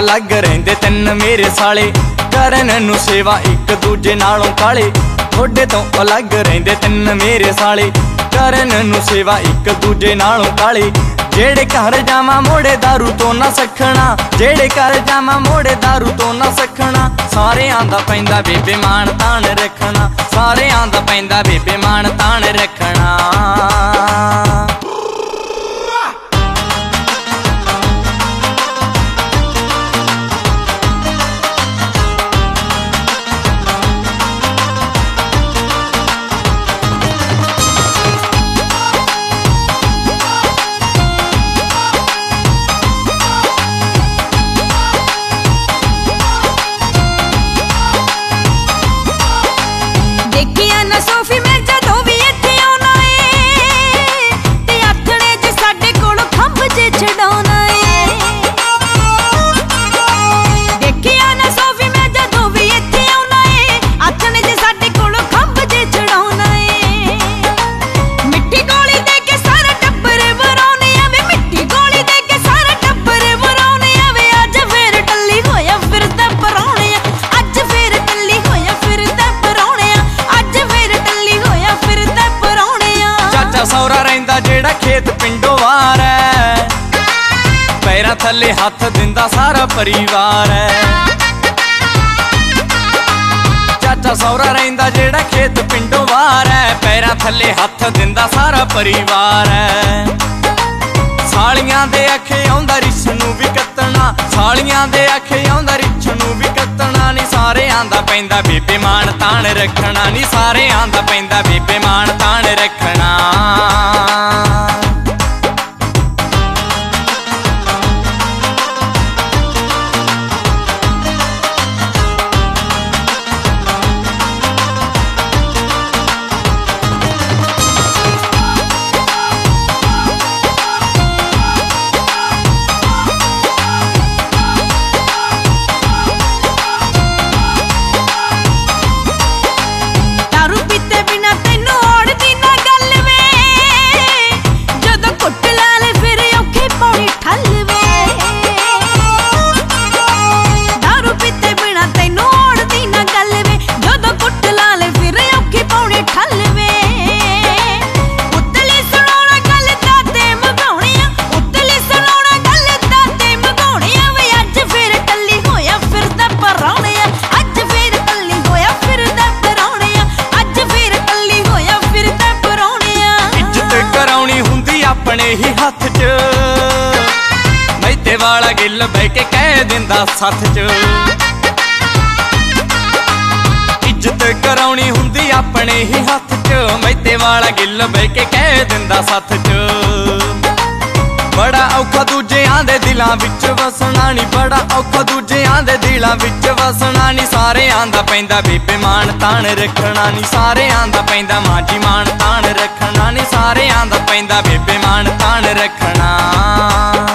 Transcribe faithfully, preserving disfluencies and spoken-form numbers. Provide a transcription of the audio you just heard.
अलग रहिंदे तिन मेरे साले, करन नूं सेवा एक दूजे नालों काले। थोड़े तो अलग रहिंदे तिन मेरे साले, करन नूं सेवा एक दूजे नालों काले। जेड़े घर जावां मोड़े दारू तो ना सखना, जेड़े घर जावां मोड़े दारू तो ना सखना। सारे आंदा पैंदा बेबे मान तान रखना, सारे आंदा पैंदा बेबे मान तान रखना। सौरा रहिंदा जेड़ा खेत पिंडों वार है, पैरां थल्ले हथ दिंदा सारा परिवार है। चाचा सौरा रहिंदा जेड़ा खेत पिंडों वार है, पैरां थल्ले हथ दिंदा सारा परिवार है। सालियां दे अखे आउंदा रिछ नूं भी कत्तना, सालियां दे अखे आउंदा रिछ नूं भी कत्तना। नी सारे आंदा पैंदा बेबे मान तान रखना, नी सारे आंदा पैंदा बेबे मान तान रखना। अपने ही हाथ च मैते वाला गिल बह के कह दिंदा साथ च। इज्जत कराउनी हुंदी अपने ही हाथ च, मैते वाला गिल बह के कह दिंदा साथ च। बड़ा औखा दूजियां दे दिलां विच वसना नी, बड़ा औखा दूजियां दे दिलां विच वसना नी। सारे आंदा पैंदा बेबे मान तान रखना, नी सारे आंदा पैंदा मां जी मान तान रखना, नी सारे आंदा पैंदा बेबे मान तान रखना।